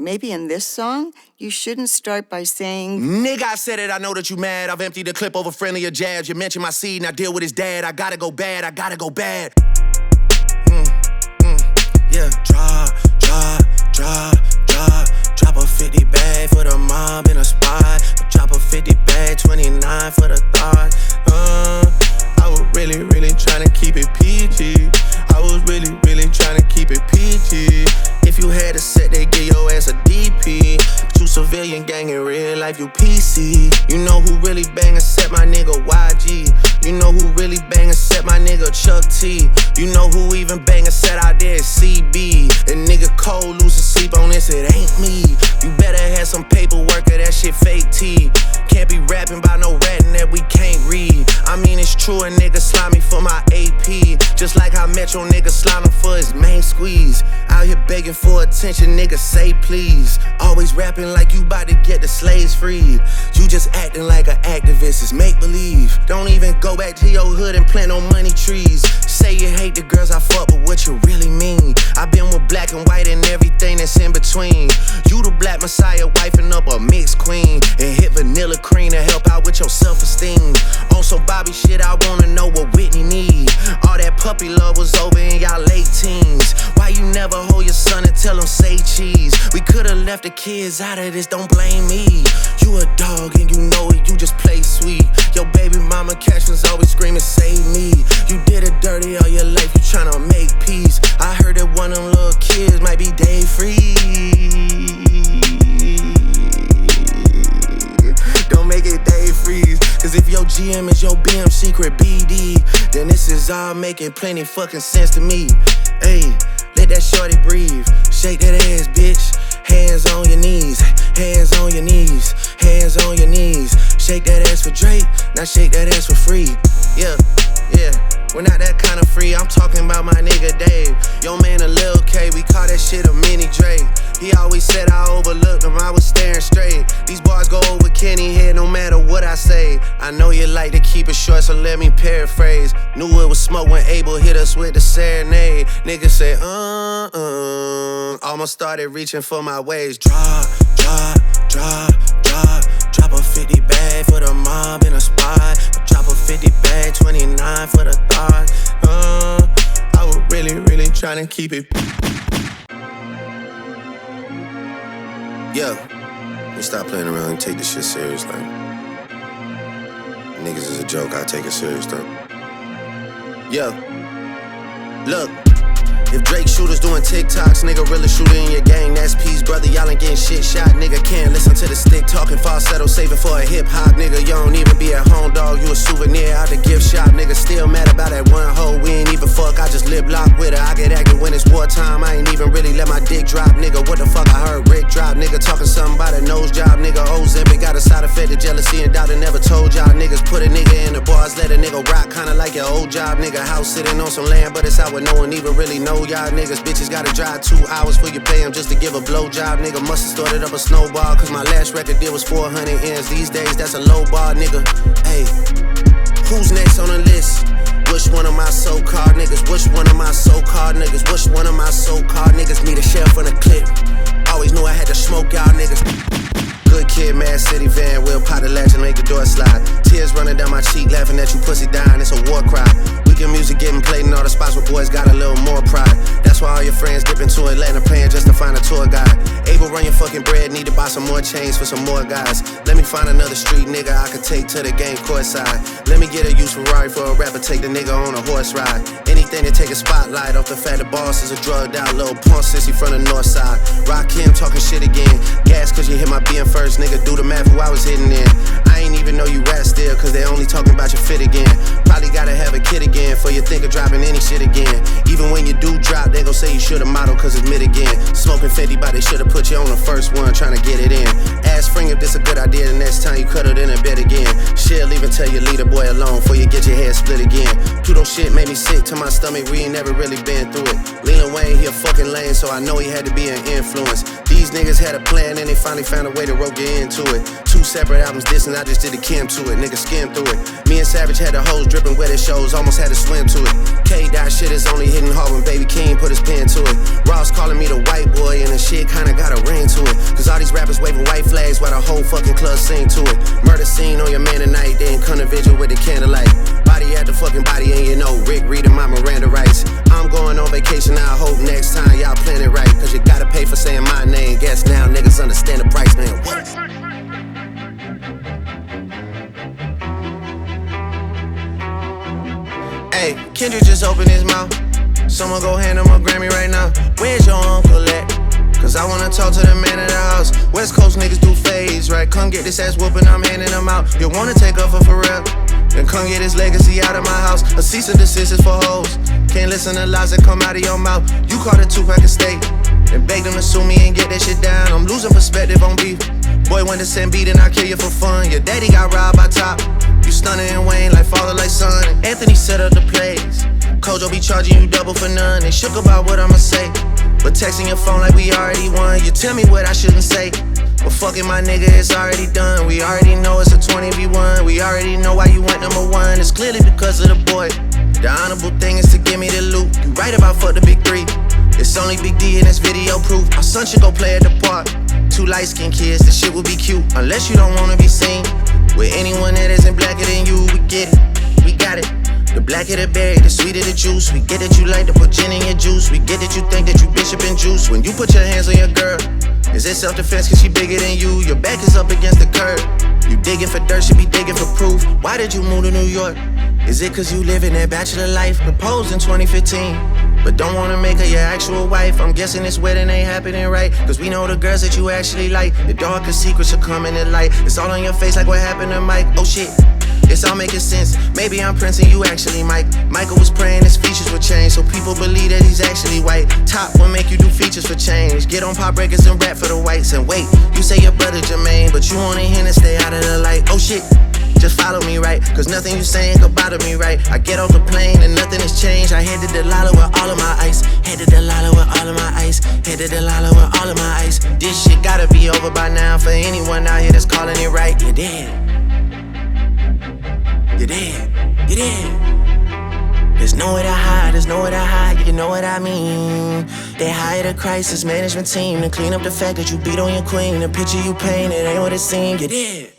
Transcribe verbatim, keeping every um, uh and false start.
maybe in this song, you shouldn't start by saying, nigga, I said it, I know that you mad. I've emptied the clip over friendlier jabs. You mentioned my seed and I deal with his dad. I gotta go bad, I gotta go bad. Mm, mm, yeah, drop, drop, drop, drop. Drop a fifty bag for the mob in a spot. Drop a fifty bag, twenty-nine for the thought. Uh, I was really, really trying to keep it P G. I was really, really trying to keep it P G. If you had a set, they give your ass a D P. But you civilian gang in real life, you P C. You know who really bang except my nigga Y G. You know who really bang except my nigga Chuck T. You know who even bang except out there is C B. And nigga Cole losing sleep on this, it ain't me. You better have some paperwork or that shit fake T. Can't be rapping about no ratting that we can't read. I mean it's true, a nigga slimy for my A P. Just like how Metro nigga slime for his main squeeze. Out here begging for attention, nigga say please. Always rapping like you bout to get the slaves freed. You just acting like an activist, it's make believe. Don't even go back to your hood and plant no money trees. Say you hate the girls I fuck, but what you really mean? I been with black and white and everything that's in between. You the black messiah wifing up a mixed queen. And hit vanilla cream to help out with your self-esteem. On some Bobby shit, I wanna know what Whitney need. All that puppy love was over in y'all late teens. Why you never hold your son and tell him say cheese? We could've left the kids out of this, don't blame me. You a dog and you know it, you just play sweet. Your baby mama captions always screaming save me. You did it dirty all your life, you tryna make peace. I heard that one of them little kids might be day free. Don't make it day freeze. Cause if your G M is your B M secret B D, then this is all making plenty fucking sense to me. Ayy, let that shorty breathe. Shake that ass, bitch. Hands on your knees, hands on your knees, hands on your knees. Shake that ass for Drake, now shake that ass for free. Yeah, yeah, we're not that kind of free. I'm talking about my nigga Dave. Yo man a Lil K, we call that shit a mini Drake. He always said I overlooked him, I was staring straight. These bars go over Kenny head no matter what I say. I know you like to keep it short, so let me paraphrase. Knew it was smoke when Abel hit us with the serenade. Niggas say, uh-uh. Almost started reaching for my waist. Drop, drop, drop, drop. Drop a fifty bag for the mob in a spot. Drop a fifty bag, twenty-nine for the thought. Uh, I was really, really trying to keep it. Yeah, let me stop playing around and take this shit serious, like. Niggas is a joke, I take it serious though. Yeah, look. If Drake shooters doing TikToks, nigga really shooting in your gang, that's peace, brother. Y'all ain't getting shit shot, nigga. Can't listen to the stick talking falsetto, saving for a hip hop, nigga. You don't even be at home, dog. You a souvenir out the gift shop, nigga. Still mad about that one hoe. We ain't even fuck, I just lip lock with her. I get active when it's wartime. I ain't even really let my dick drop, nigga. What the fuck I heard Rick drop, nigga. Talking something about a nose job, nigga. Ozempic got a side effect of jealousy and doubt and never told y'all niggas. Put a nigga in the bars, let a nigga rock, kinda like your old job, nigga. House sitting on some land, but it's out where no one even really know y'all niggas. Bitches gotta drive two hours for you pay them just to give a blowjob, nigga. Musta started up a snowball, cause my last record deal was four hundred M's. These days, that's a low bar, nigga. Hey, who's next on the list? Which one of my so-called niggas? Which one of my so-called niggas? Which one of my so-called niggas need a shell from the clip? Always knew I had to smoke y'all niggas. Good kid, Mad City van, Will pot the latch and make the door slide. Tears running down my cheek, laughing at you pussy dying, it's a war cry. Weekend music getting played in all the spots where boys got a little more pride. That's why all your friends dip into Atlanta paying just to find a tour guide. Able run your fucking bread, need to buy some more chains for some more guys. Let me find another street nigga I could take to the game court side. Let me get a used Ferrari for a rapper, take the nigga on a horse ride. Anything to take a spotlight off the fact the boss is a drugged out little punk sissy from the north side. Rock him talking shit again. Gas cause you hit my B M first, nigga. Do the math who I was hitting in. I ain't even know you rap still, cause they only talking about your fit again. Probably gotta have a kid again for you think of dropping any shit again. Even when you do drop, they gon' say you should've modeled cause it's mid again. Smoking fifty, but they should've put you on the first one, trying to get it in. Ask Spring if this a good idea, the next time you cut it in a bed again. Shit, even tell your leader boy alone before you get your head split again. Pluto shit made me sick to my stomach, we ain't never really been through it. Lil Wayne, he a fucking lame, so I know he had to be an influence. These these niggas had a plan and they finally found a way to rope you into it. Two separate albums dissing, I just did the Kim to it. Niggas skimmed through it. Me and Savage had the hose dripping wet at shows, almost had to swim to it. K-Dot shit is only hitting hard when Baby King put his pen to it. Ross calling me the white boy and the shit kinda got a ring to it. Cause all these rappers waving white flags while the whole fucking club sing to it. Murder scene on your man tonight, then come to vigil with the candlelight. Body at the fucking body and you know Rick reading my Miranda rights. I'm going on vacation, I hope next time y'all plan it right. Cause you gotta pay for saying my name. Guess now niggas understand the price, man. What? Hey, Kendrick just opened his mouth. Someone go hand him a Grammy right now. Where's your uncle at? Cause I wanna talk to the man in the house. West Coast niggas do phase, right? Come get this ass whooping, I'm handing them out. You wanna take off for Pharrell? Then come get his legacy out of my house. A cease and desist is for hoes. Can't listen to lies that come out of your mouth. You caught a two-pack of steak and begged them to sue me and get that shit down. I'm losing perspective on beef. Boy, when to send beat and I kill you for fun. Your daddy got robbed by Top. You stunning and Wayne like father, like son. And Anthony set up the plays. Kojo be charging you double for none. They shook about what I'ma say, but texting your phone like we already won. You tell me what I shouldn't say, but fucking my nigga, it's already done. We already know it's a twenty v one. We already know why you went number one. It's clearly because of the boy. The honorable thing is to give me the loot. You right about fuck the big three. It's only Big D and it's video proof. Our son should go play at the park. Two light-skinned kids, this shit would be cute. Unless you don't wanna be seen with anyone that isn't blacker than you. We get it, we got it. The blacker the berry, the sweeter the juice. We get that you like to put gin in your juice. We get that you think that you bishop and juice. When you put your hands on your girl, is it self-defense cause she bigger than you? Your back is up against the curb. You digging for dirt, she be digging for proof. Why did you move to New York? Is it cause you living that bachelor life? Proposed in twenty fifteen, but don't wanna make her your actual wife. I'm guessing this wedding ain't happening right, cause we know the girls that you actually like. The darkest secrets are coming to light. It's all on your face like what happened to Mike. Oh shit, it's all making sense. Maybe I'm Prince and you actually Mike. Michael was praying his features would change, so people believe that he's actually white. Top will make you do features for change. Get on pop records and rap for the whites. And wait, you say your brother Jermaine, but you only here to stay out of the light. Oh shit, just follow me right, cause nothing you saying could bother me right. I get off the plane and nothing has changed. I head to Delilah with all of my ice. Head to Delilah with all of my ice. Head to Delilah with all of my ice. This shit gotta be over by now for anyone out here that's calling it right. You're dead. You're dead, you're dead. There's nowhere to hide, there's nowhere to hide, you know what I mean. They hired a crisis management team to clean up the fact that you beat on your queen. The picture you painted ain't what it seemed. You're dead.